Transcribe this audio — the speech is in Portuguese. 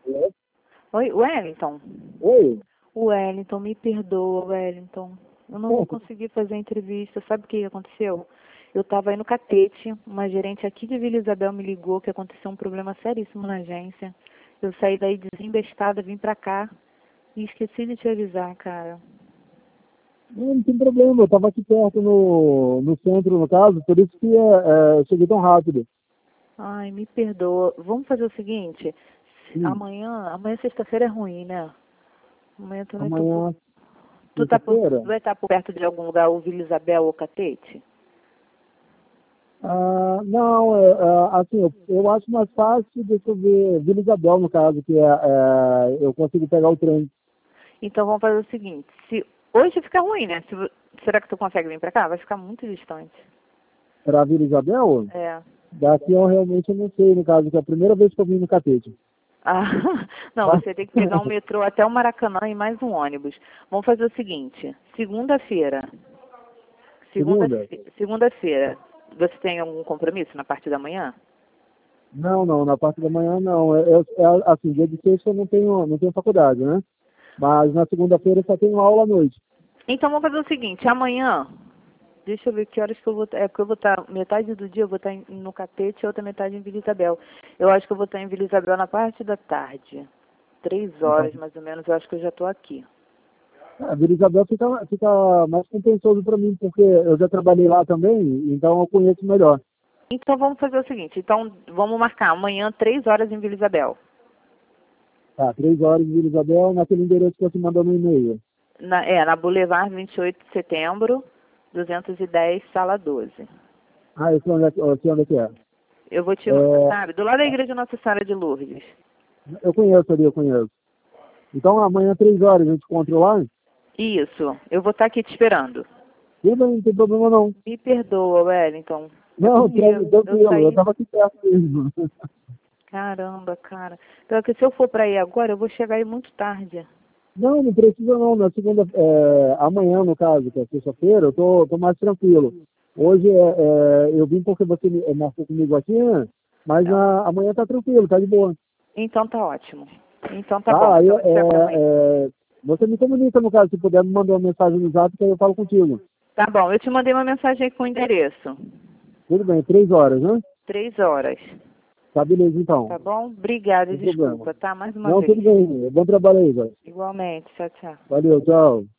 Oi, Wellington. Oi? Wellington, me perdoa, Wellington. Eu não vou conseguir fazer a entrevista. Sabe o que aconteceu? Eu estava aí no catete, uma gerente aqui de Vila Isabel me ligou que aconteceu um problema seríssimo na agência. Eu saí daí desembestada, vim pra cá e esqueci de te avisar, cara. Não tem problema, eu estava aqui perto no centro, no caso, por isso que eu cheguei tão rápido. Ai, me perdoa. Vamos fazer o seguinte, Sim, amanhã sexta-feira é ruim, né? Amanhã também tô amanhã, tu quinta-feira. vai estar por perto de algum lugar, ou Vila Isabel ou Catete? Não, assim, eu acho mais fácil, deixa eu ver, Vila Isabel, no caso, eu consigo pegar o trem Então vamos fazer o seguinte, se hoje fica ruim, né? Será que tu consegue vir pra cá? Vai ficar muito distante. para Vila Isabel. É. Daqui eu realmente não sei, no caso, que é a primeira vez que eu vim no Catete. Ah, não, Tá? você tem que pegar um metrô até o Maracanã e mais um ônibus. Vamos fazer o seguinte, segunda-feira, Segunda? segunda-feira, você tem algum compromisso na parte da manhã? Não, na parte da manhã não. Assim, dia de sexta eu não tenho faculdade, né? Mas na segunda-feira eu só tenho aula à noite. Então vamos fazer o seguinte, amanhã, deixa eu ver que horas que eu vou estar, é porque eu vou estar, metade do dia eu vou estar no Catete e outra metade em Vila Isabel. Eu acho que eu vou estar em Vila Isabel na parte da tarde, 3 horas mais ou menos, eu acho que eu já estou aqui. A Vila Isabel fica mais compensoso para mim, porque eu já trabalhei lá também, então eu conheço melhor. Então vamos fazer o seguinte, então vamos marcar amanhã 3 horas em Vila Isabel. Tá, 3 horas de Vila Isabel, naquele endereço que você mandou no e-mail. Na Boulevard 28 de Setembro, 210, sala 12. Eu sei onde é que é. Eu vou te, É, sabe, do lado da igreja Nossa Senhora de Lourdes. eu conheço ali, eu conheço. Então amanhã, 3 horas, a gente encontra lá? Isso, eu vou estar aqui te esperando. Tudo bem, não tem problema não. Me perdoa, Wellington. É Não, porque eu tranquilo, eu saí. estava aqui perto mesmo. Caramba, cara. Então, que se eu for para aí agora, eu vou chegar aí muito tarde. Não precisa não. Na segunda, amanhã, no caso, que é sexta-feira, eu tô mais tranquilo. Hoje eu vim porque você marcou comigo aqui, né? Mas Não. amanhã tá tranquilo, tá de boa. Então tá ótimo. Então tá bom. Tá, aí Então eu te pego amanhã. você me comunica, no caso, se puder me mandar uma mensagem no zap, que aí eu falo contigo. Tá bom, eu te mandei uma mensagem aí com o endereço. Tudo bem, 3 horas, né? 3 horas. Tá, beleza, então. Tá bom? Obrigada e Sem problema. desculpa, tá? Mais uma Não, tudo vez. bem. Bom trabalho aí, velho. Igualmente. Tchau, tchau. Valeu, tchau.